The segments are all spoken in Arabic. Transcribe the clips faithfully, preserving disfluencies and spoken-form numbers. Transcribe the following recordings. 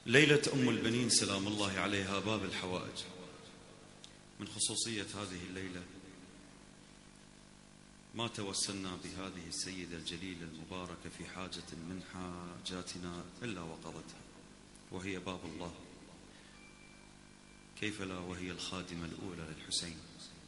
ليلة أم البنين سلام الله عليها باب الحوائج. من خصوصية هذه الليلة ما توسلنا بهذه السيدة الجليلة المباركة في حاجة من حاجاتنا إلا وقضتها، وهي باب الله، كيف لا وهي الخادمة الأولى للحسين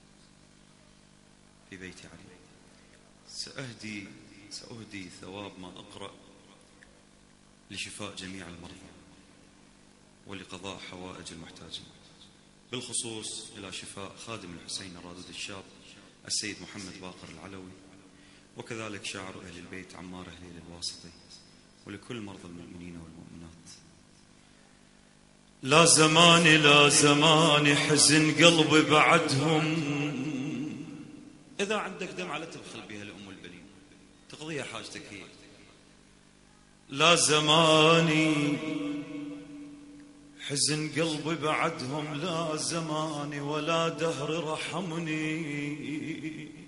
في بيت علي. سأهدي سأهدي ثواب ما أقرأ لشفاء جميع المرضى ولقضاء حوائج المحتاجين، بالخصوص إلى شفاء خادم الحسين الرادود الشاب السيد محمد باقر العلوي، وكذلك شاعر أهل البيت عمار هليل الواسطي، ولكل مرضى المؤمنين والمؤمنات. لا زماني لا زماني حزن قلبي بعدهم. إذا عندك دمعة لا تبخل بها لأم البنين، تقضيها حاجتك هي. لا زماني حزن قلبي بعدهم، لا زماني ولا دهر رحمني.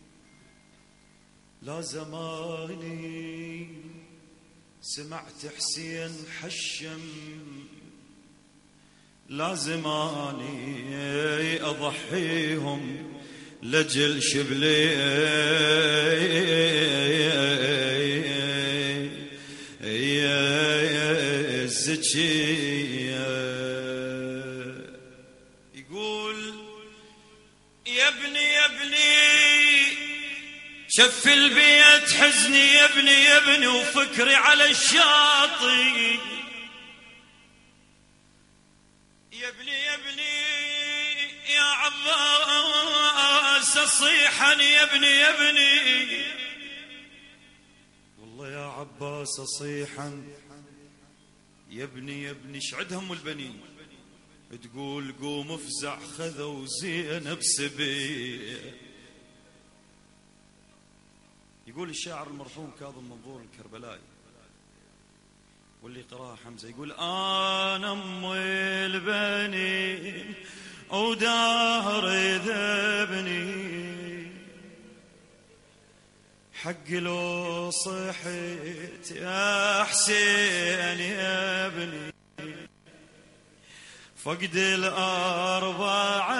لا زماني سمعت حسين حشم، لا زماني أضحيهم لجل شبلي الزكية. يقول يا ابني يا ابني شف البيت حزني، يا ابني يا ابني وفكري على الشاطئ. يا ابني يا ابني يا عباس صيحا، يا ابني يا ابني والله يا عباس صيحا. يا ابني يا ابني شعد هم البنين، تقول قوم افزع خذوا زينب سبي. يقول الشاعر المرحوم كاظم منظور الكربلائي واللي قراها حمزة، يقول أنا أم البنين ودهر ذبني، حق لو صحيت يا حسين يا ابني، فقد الأربع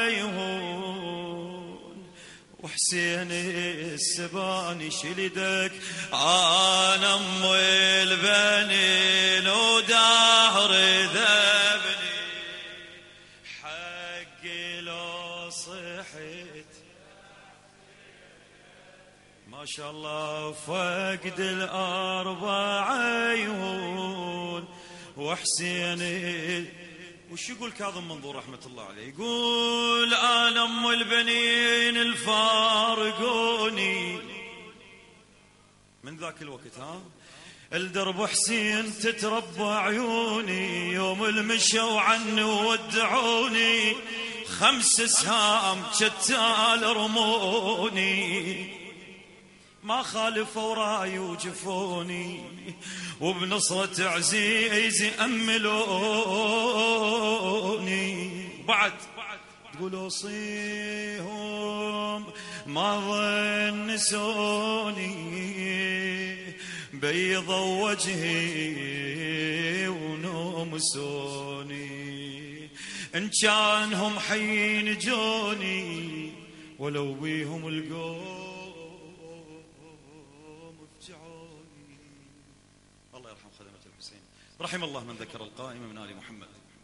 يهون وحسين السباني شلدك. أنا أم البنين ودهر ذبني، حق لو صحيت ما شاء الله، فقد الأربع عيون وحسين. وش يقول كاظم منظور رحمة الله عليه؟ يقول أنا أم البنين الفارقوني من ذاك الوقت، ها الدرب حسين تتربى عيوني، يوم المشوا عني وودعوني، خمس سهام شتال رموني، ما خالفوا راي وجفوني، وبنصرة عزيز أملوني. بعد تقول أوصيهم ما ظنسوني، بيضوا وجهي ونومسوني، إن كانهم حين جوني ولو بيهم القوم. الله يرحم خدمة الحسين، رحم الله من ذكر القائمة من آل محمد.